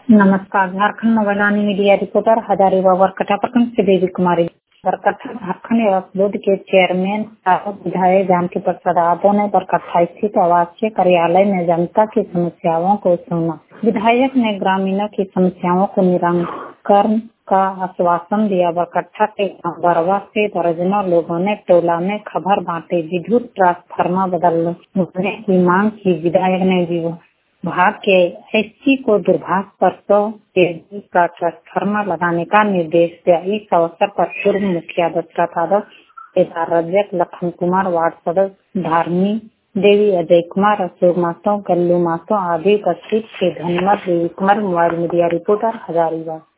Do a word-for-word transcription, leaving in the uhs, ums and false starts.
नमस्कार। झारखंड नवलानी media reporter Hazaribagh Barkatta प्रखंड से देवी कुमारी। बरकट्टा झारखंड वक्फ बोर्ड के चेयरमैन सांसद विधायक जानकी प्रसाद यादव ने बरकट्टा स्थित आवासीय कार्यालय में जनता की समस्याओं को सुना। विधायक ने ग्रामीणों की समस्याओं को निराकरण का आश्वासन दिया। बरकट्टा के गांव बरवा से दर्जनों लोगों ने टोला में खबर बांटे। विद्युत ट्रांसफार्मर बदलने की मांग की। विधायक ने विभाग के एससी को दूरभाष पर सौ केवी का ट्रांसफार्मर लगाने का निर्देश दिया। इस अवसर पर पूर्व मुखिया दशरथ यादव, केदार रजक, लखन कुमार, वार्ड सदस्य धारनी देवी, अजय कुमार, अशोक मातो, गल्लू मातो आदि उपस्थित थे। धन्यवाद। Devi Kumar, mobile media reporter Hazaribagh.